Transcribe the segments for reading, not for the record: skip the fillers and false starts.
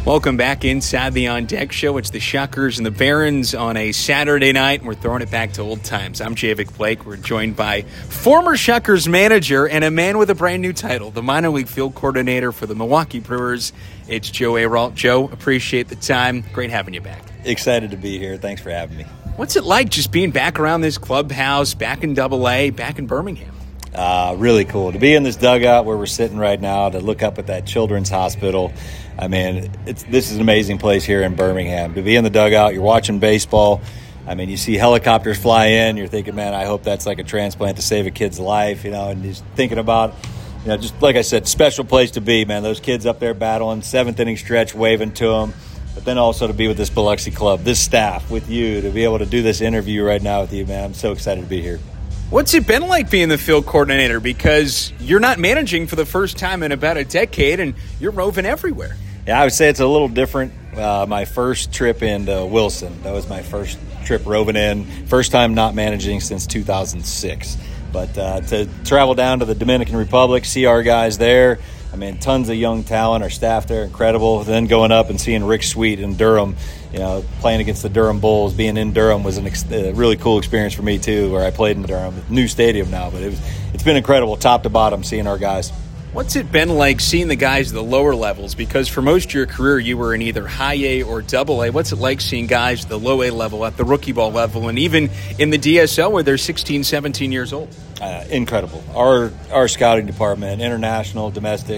Welcome back inside the On Deck Show. It's the Shuckers and the Barons on a Saturday night, and we're throwing it back to old times. I'm Javik Blake. We're joined by former Shuckers manager and a man with a brand new title, the minor league field coordinator for the Milwaukee Brewers. It's Joe Aralt. Joe, appreciate the time. Great having you back. Excited to be here. Thanks for having me. What's it like just being back around this clubhouse, back in AA, back in Birmingham? Really cool to be in this dugout where we're sitting right now, to look up at that children's hospital. I mean, this is an amazing place here in Birmingham. To be in the dugout, you're watching baseball. I mean, you see helicopters fly in. You're thinking, man, I hope that's like a transplant to save a kid's life, and just thinking about, just like I said, special place to be, man. Those kids up there battling, seventh inning stretch, waving to them. But then also to be with this Biloxi club, this staff, with you, to be able to do this interview right now with you, man. I'm so excited to be here. What's it been like being the field coordinator? Because you're not managing for the first time in about a decade, and you're roving everywhere. Yeah, I would say it's a little different. My first trip into Wilson, that was my first trip roving in. First time not managing since 2006. But to travel down to the Dominican Republic, see our guys there, I mean, tons of young talent. Our staff there, incredible. Then going up and seeing Rick Sweet in Durham, playing against the Durham Bulls, being in Durham was a really cool experience for me too, where I played in Durham. New stadium now, but it's been incredible, top to bottom, seeing our guys. What's it been like seeing the guys at the lower levels? Because for most of your career, you were in either high A or double A. What's it like seeing guys at the low A level, at the rookie ball level, and even in the DSL where they're 16, 17 years old? Incredible. Our scouting department, international, domestic,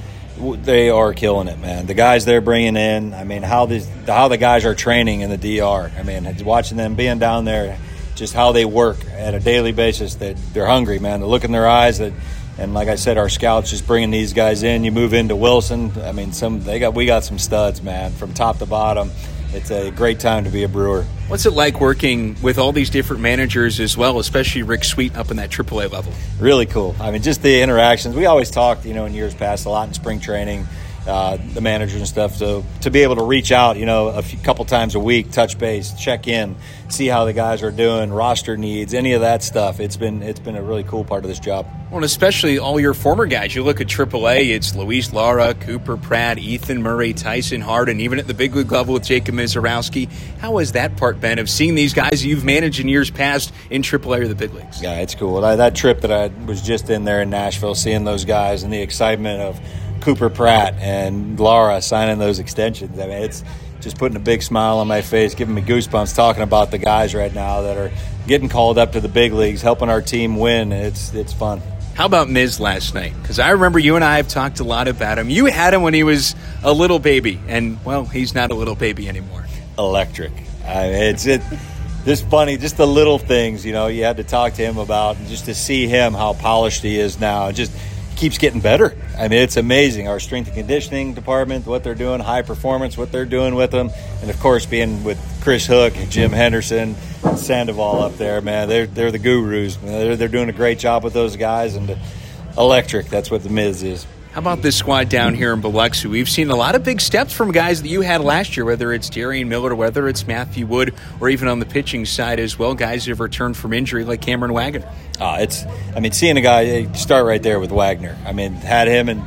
they are killing it, man. The guys they're bringing in, I mean, how the guys are training in the DR. I mean, watching them being down there, just how they work at a daily basis. They're hungry, man. The look in their eyes and like I said, our scouts just bringing these guys in. You move into Wilson. I mean, we got some studs, man, from top to bottom. It's a great time to be a Brewer. What's it like working with all these different managers as well, especially Rick Sweet up in that AAA level? Really cool. I mean, just the interactions. We always talked, in years past, a lot in spring training, the managers and stuff. So to be able to reach out, couple times a week, touch base, check in, see how the guys are doing, roster needs, any of that stuff. It's been a really cool part of this job. Well, and especially all your former guys. You look at AAA, it's Luis Lara, Cooper Pratt, Ethan Murray, Tyson Hart, even at the big league level with Jacob Mizorowski. How has that part been of seeing these guys you've managed in years past in AAA or the big leagues? Yeah, it's cool. That trip that I was just in there in Nashville, seeing those guys and the excitement of Cooper Pratt and Lara signing those extensions. I mean, it's just putting a big smile on my face, giving me goosebumps talking about the guys right now that are getting called up to the big leagues, helping our team win. It's fun. How about Miz last night? Because I remember you and I have talked a lot about him. You had him when he was a little baby, and, well, he's not a little baby anymore. Electric. I mean, it's just funny, just the little things, you had to talk to him about, and just to see him, how polished he is now. It just keeps getting better. I mean, it's amazing. Our strength and conditioning department, what they're doing, high performance, what they're doing with them. And, of course, being with Chris Hook and Jim Henderson and Sandoval up there, man, they're the gurus. They're doing a great job with those guys. And electric, that's what the Miz is. How about this squad down here in Biloxi? We've seen a lot of big steps from guys that you had last year, whether it's Darian Miller, whether it's Matthew Wood, or even on the pitching side as well, guys who have returned from injury like Cameron Wagner. Seeing a guy, start right there with Wagner. I mean, had him in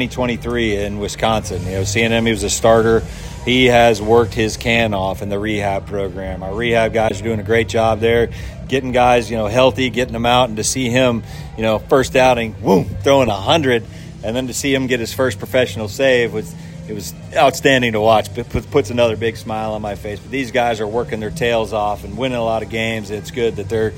2023 in Wisconsin. Seeing him, he was a starter. He has worked his can off in the rehab program. Our rehab guys are doing a great job there, getting guys, healthy, getting them out, and to see him, first outing, boom, throwing 100. And then to see him get his first professional save was outstanding to watch. It puts another big smile on my face. But these guys are working their tails off and winning a lot of games. It's good that they're,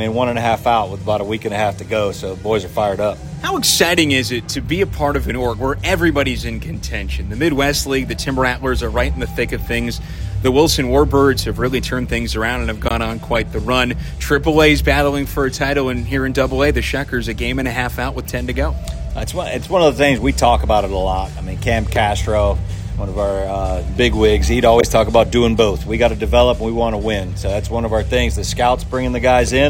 1.5 out with about a week and a half to go. So the boys are fired up. How exciting is it to be a part of an org where everybody's in contention? The Midwest League, the Timber Rattlers are right in the thick of things. The Wilson Warbirds have really turned things around and have gone on quite the run. AAA's battling for a title, and here in AA, the Shuckers a game and a half out with 10 to go. It's one of the things we talk about it a lot. Cam Castro, one of our big wigs, he'd always talk about doing both. We got to develop and we want to win. So that's one of our things. The scouts bringing the guys in,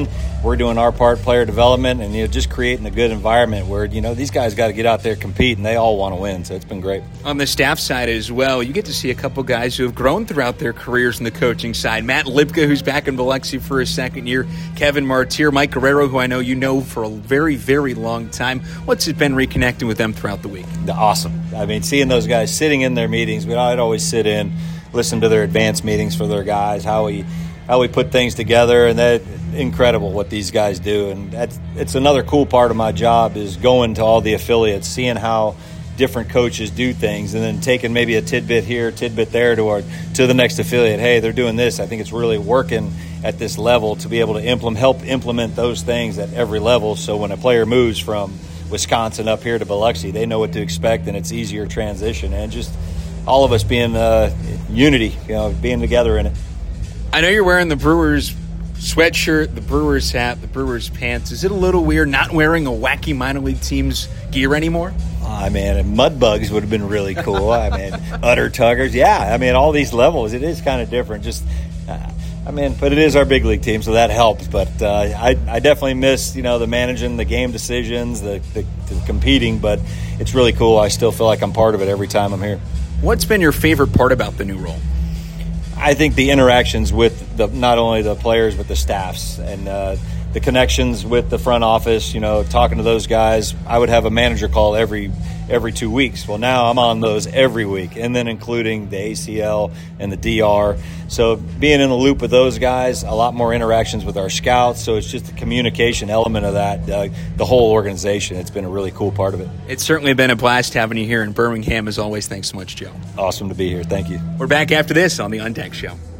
we're doing our part, player development, and just creating a good environment where these guys got to get out there, compete, and they all want to win. So it's been great. On the staff side as well, you get to see a couple guys who have grown throughout their careers in the coaching side. Matt Lipka, who's back in Biloxi for his second year. Kevin Martir, Mike Guerrero, who I know you know for a very, very long time. What's it been reconnecting with them throughout the week? Awesome. I mean, seeing those guys sitting in their meetings, but I'd always sit in, listen to their advanced meetings for their guys, how we put things together, and that incredible what these guys do. And it's another cool part of my job is going to all the affiliates, seeing how different coaches do things, and then taking maybe a tidbit here, tidbit there to the next affiliate. Hey, they're doing this. I think it's really working at this level to be able to help implement those things at every level. So when a player moves from Wisconsin up here to Biloxi, they know what to expect, and it's easier transition. And just all of us being unity, being together in it. I know you're wearing the Brewers sweatshirt, the Brewers hat, the Brewers pants. Is it a little weird not wearing a wacky minor league team's gear anymore? I mean, mud bugs would have been really cool. I mean, udder tuggers. Yeah, I mean, all these levels, it is kind of different. But it is our big league team, so that helps. But I definitely miss, the managing, the game decisions, the competing. But it's really cool. I still feel like I'm part of it every time I'm here. What's been your favorite part about the new role? I think the interactions with not only the players but the staffs and the connections with the front office. Talking to those guys. I would have a manager call every 2 weeks. Well, now I'm on those every week, and then including the ACL and the DR. So being in the loop with those guys, a lot more interactions with our scouts. So it's just the communication element of that, the whole organization. It's been a really cool part of it. It's certainly been a blast having you here in Birmingham. As always, thanks so much, Joe. Awesome to be here. Thank you. We're back after this on the On Deck Show.